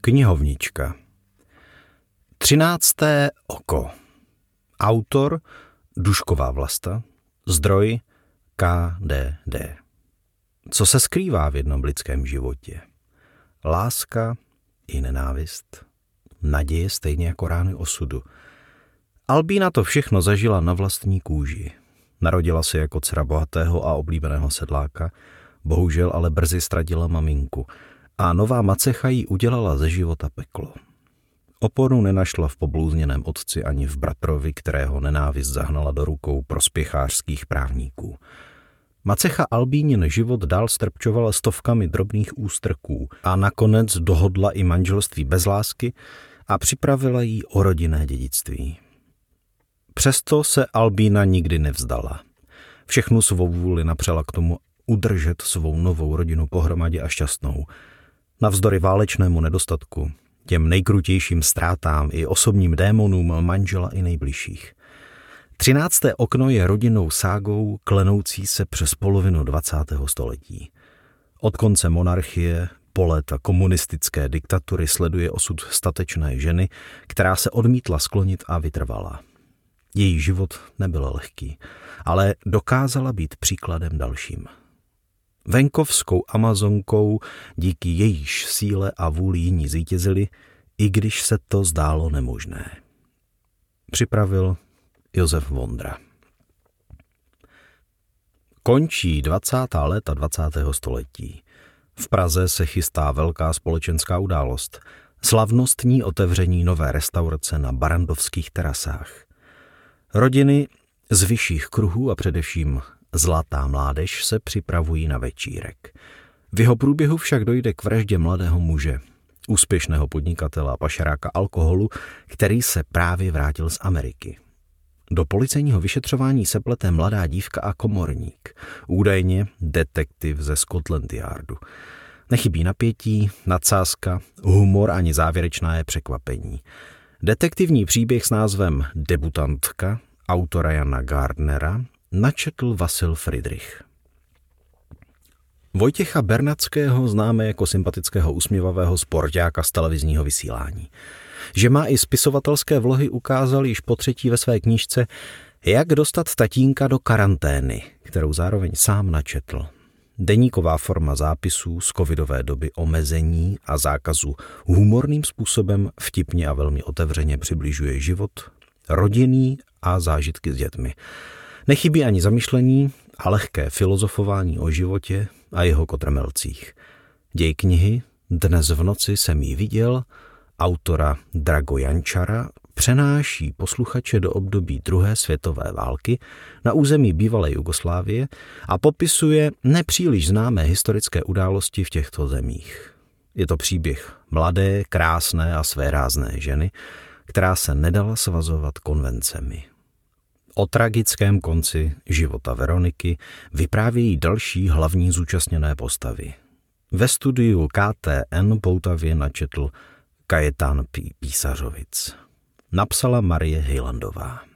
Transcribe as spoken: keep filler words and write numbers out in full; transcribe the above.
Knihovnička. Třinácté oko. Autor Dušková Vlasta. Zdroj K D D. Co se skrývá v jednom lidském životě? Láska i nenávist. Naděje stejně jako rány osudu. Albína to všechno zažila na vlastní kůži. Narodila se jako dcera bohatého a oblíbeného sedláka, bohužel ale brzy ztratila maminku a nová macecha jí udělala ze života peklo. Oporu nenašla v poblouzněném otci ani v bratrovi, kterého nenávist zahnala do rukou prospěchářských právníků. Macecha Albínin život dál strpčovala stovkami drobných ústrků a nakonec dohodla i manželství bez lásky a připravila jí o rodinné dědictví. Přesto se Albína nikdy nevzdala. Všechnu svou vůli napřela k tomu udržet svou novou rodinu pohromadě a šťastnou. Navzdory válečnému nedostatku, těm nejkrutějším ztrátám i osobním démonům manžela i nejbližších. Třinácté okno je rodinnou ságou klenoucí se přes polovinu dvacátého století. Od konce monarchie po léta komunistické diktatury sleduje osud statečné ženy, která se odmítla sklonit a vytrvala. Její život nebyl lehký, ale dokázala být příkladem dalším. Venkovskou amazonkou, díky jejíž síle a vůli jiní zvítězili, i když se to zdálo nemožné. Připravil Josef Vondra. Končí dvacátá léta dvacátého století. V Praze se chystá velká společenská událost. Slavnostní otevření nové restaurace na Barrandovských terasách. Rodiny z vyšších kruhů a především zlatá mládež se připravují na večírek. V jeho průběhu však dojde k vraždě mladého muže, úspěšného podnikatele a pašeráka alkoholu, který se právě vrátil z Ameriky. Do policejního vyšetřování se plete mladá dívka a komorník, údajně detektiv ze Scotland Yardu. Nechybí napětí, nadsázka, humor ani závěrečné překvapení. Detektivní příběh s názvem Debutantka autora Jana Gardnera načetl Vasil Fridrich. Vojtěcha Bernackého známe jako sympatického usměvavého sportáka z televizního vysílání. Že má i spisovatelské vlohy, ukázal již po třetí ve své knížce Jak dostat tatínka do karantény, kterou zároveň sám načetl. Deníková forma zápisů z covidové doby omezení a zákazu humorným způsobem vtipně a velmi otevřeně přibližuje život, rodinný a zážitky s dětmi. Nechybí ani zamyšlení a lehké filozofování o životě a jeho kotrmelcích. Děj knihy Dnes v noci jsem ji viděl autora Drago Jančara přenáší posluchače do období druhé světové války na území bývalé Jugoslávie a popisuje nepříliš známé historické události v těchto zemích. Je to příběh mladé, krásné a svérázné ženy, která se nedala svazovat konvencemi. O tragickém konci života Veroniky vyprávějí další hlavní zúčastněné postavy. Ve studiu K T N poutavě načetl Kajetán Písařovic. Napsala Marie Hejlandová.